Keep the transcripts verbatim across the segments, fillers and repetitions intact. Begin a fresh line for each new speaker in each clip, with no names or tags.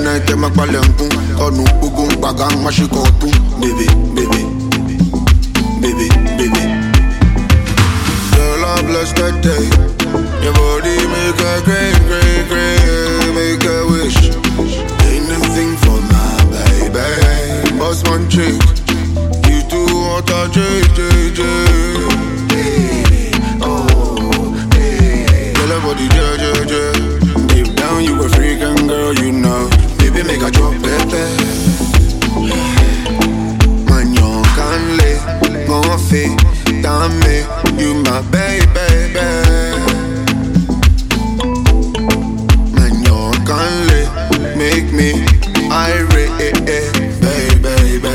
night I'm a palempu. Oh no, ugum bagang mashikotu. Baby, baby, baby, baby. Girl, I bless that day. Your body make a great, great, great. Make a wish. Anything for my baby. Boss one chick. You do what I J, J, J. Oh, hey. Girl, your body, J, J, J. Deep down, you a freaking girl, you know. Baby, make a drop, baby. Man, you can't lay. Mon fait, t'as me. You my baby, baby. Man, you can't lay. Make me irate, baby, baby.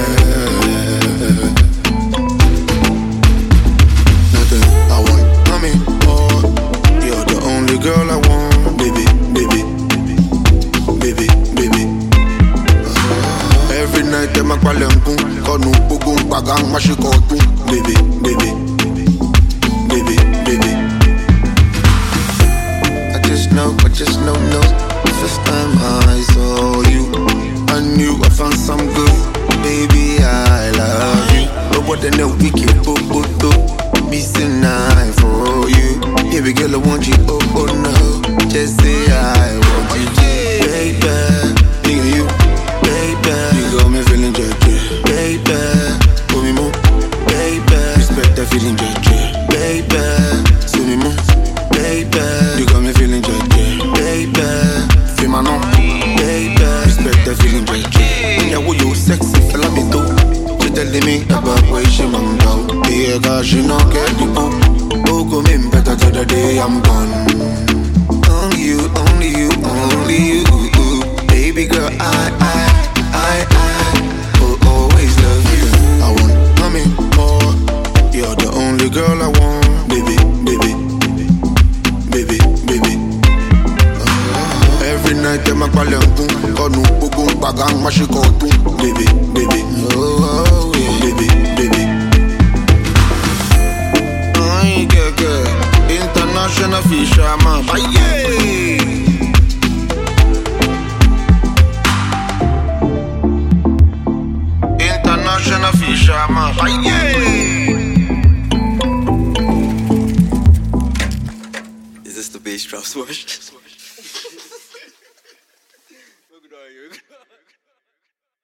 Nothing I want, I mean, oh. You're the only girl I want, baby, baby, baby, baby. Uh, every night I'm a palempu. Konu bugum bagang mashikotu, baby, baby, baby, baby. I just know, I just know, no. First time I saw you, I knew I found some good. Baby, I love you. But what the no wicked, oh, oh, oh. Me say night for you. Baby girl, I want you, oh, oh, no. Just say I want you, baby. Nigga, you, baby. You got me feeling judgy, baby. Put me more, baby. Respect that feeling judgy, baby. See me more, baby. You got me feeling judgy, baby. Feel my nom, baby. Respect that feeling judgy. Yeah, well, you sexy, fella me too. She telling me about where she man go. Yeah, cause she not get the book. Oh, come in better to the day I'm gone. Only you, only you, only you. Baby girl, I, I, I, I will always love you. I want, mommy, more. You're the only girl I want. Baby, baby, baby, baby. Uh, every night I'm a palempu. Konu bugum bagang mashikotu. Baby, baby, oh, oh yeah. Baby, baby. I get good. International fisherman. Aye. International fisherman. Aye.
Is this the bass drop swash?